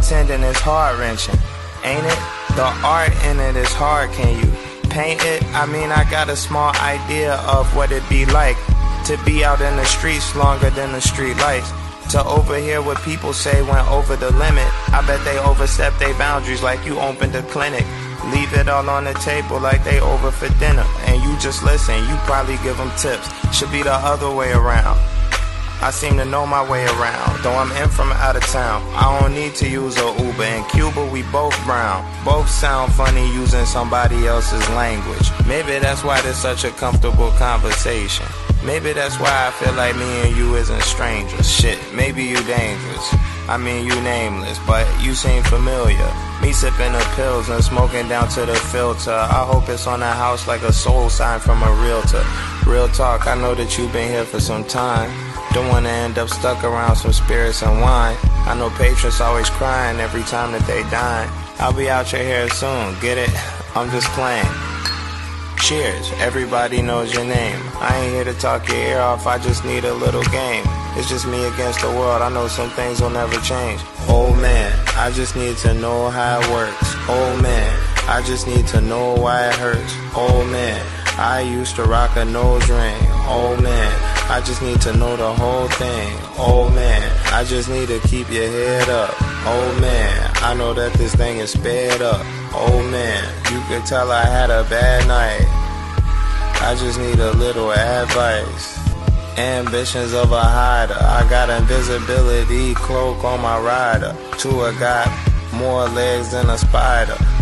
pretending it's heart-wrenching, ain't it? The art in it is hard, can you paint it? I mean, I got a small idea of what it'd be like to be out in the streets longer than the street lights. To overhear what people say went over the limit. I bet they overstep their boundaries like you opened a clinic. Leave it all on the table like they over for dinner. And you just listen, you probably give them tips. Should be the other way around. I seem to know my way around, though I'm in from out of town. I don't need to use a Uber. In Cuba we both brown. Both sound funny using somebody else's language. Maybe that's why there's such a comfortable conversation. Maybe that's why I feel like me and you isn't strangers. Shit, maybe you dangerous. I mean you nameless, but you seem familiar. Me sipping the pills and smoking down to the filter. I hope it's on the house like a soul sign from a realtor. Real talk, I know that you've been here for some time. Don't wanna end up stuck around some spirits and wine. I know patrons always crying every time that they dine. I'll be out your hair soon, get it? I'm just playing. Cheers, everybody knows your name. I ain't here to talk your ear off, I just need a little game. It's just me against the world, I know some things will never change. Oh man, I just need to know how it works. Oh man, I just need to know why it hurts. Oh man, I used to rock a nose ring. Oh man, I just need to know the whole thing. Oh man, I just need to keep your head up. Oh man, I know that this thing is sped up. Oh man, you could tell I had a bad night. I just need a little advice. Ambitions of a hider. I got invisibility cloak on my rider. Tua got more legs than a spider.